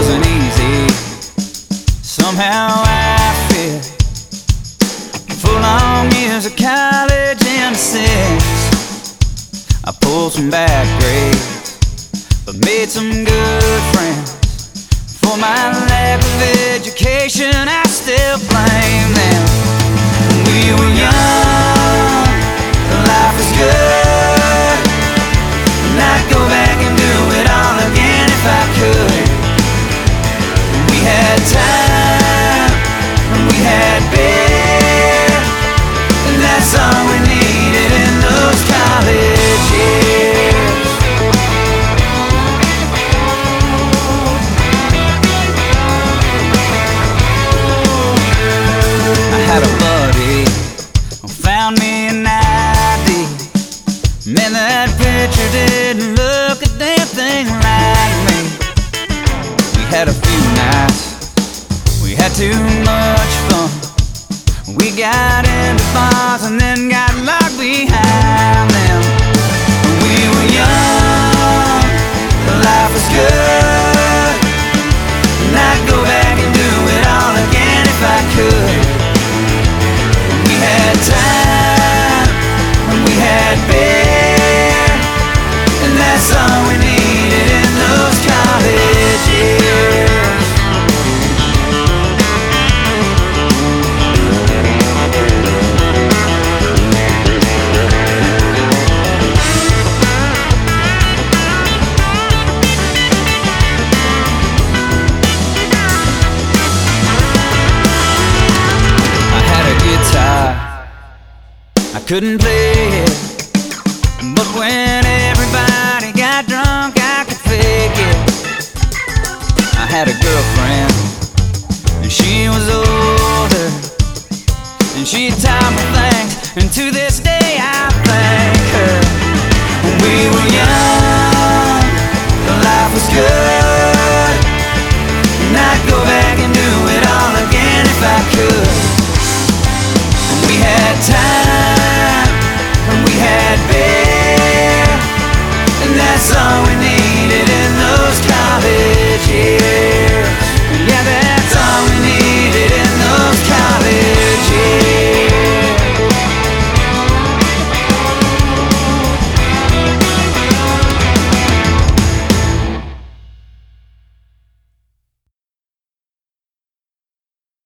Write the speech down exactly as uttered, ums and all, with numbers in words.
wasn't easy. Somehow I feel full on music college in six. I pulled some bad grades, but made some good friends. For my lack of education, I still blame them. We were young, life was good, and I'd go back and do it all again if I could. We had time, and we had beer, and that's all we needed in those college years. I had a buddy who found me an I D. Man, that picture didn't look a damn thing like me. We had a few nights, we had too much fun. We got into bars and then got locked behind them. We were young, life was good, and I'd go back and do it all again if I could. We had time, and we had beer, and that's all we needed in those college years. I couldn't play it, but when everybody got drunk, I could fake it. I had a girlfriend, and she was older, and she taught me things, and to this day I think